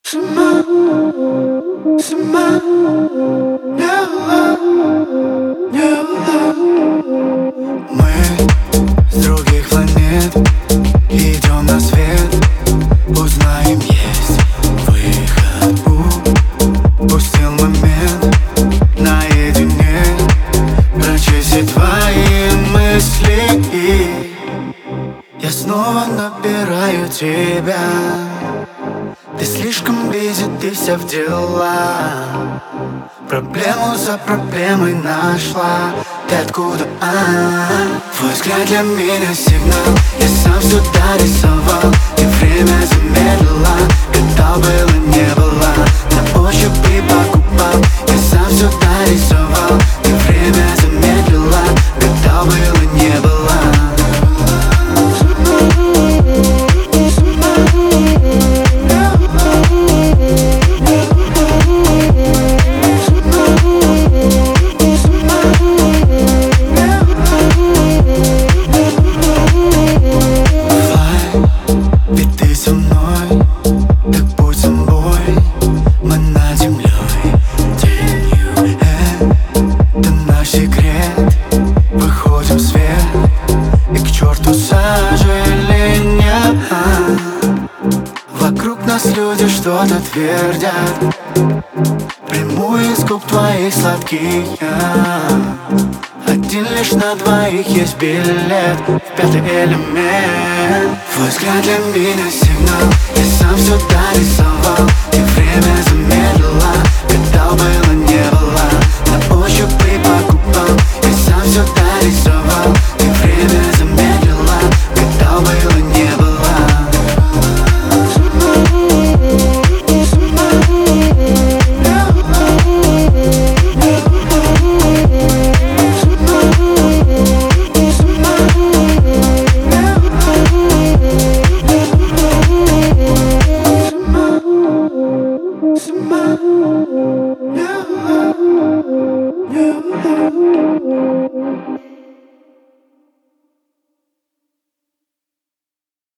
Сама, сама, не мы с других планет идем на свет. Узнаем, есть выход. Упустил момент наедине. Прочиси твои мысли, и я снова набираю тебя. Ты слишком бизи, ты вся в дела. Проблему за проблемой нашла. Ты откуда? Твой взгляд для меня сигнал. Я сам сюда рисовал. Ты время замедлила. Гадал, было, не было. На ощупь и покупал. Я сам сюда рисовал. Ты время замедлила. Гадал, было, не было. Ведь ты со мной, так будь собой. Мы над землей, тенью. Это наш секрет. Выходим в свет, и к черту сожаления. Вокруг нас люди что-то твердят. Приму из губ твоих сладких я. Один лишь на двоих есть билет в пятый элемент. Твой взгляд для меня сигнал. Я сам сюда рисовал.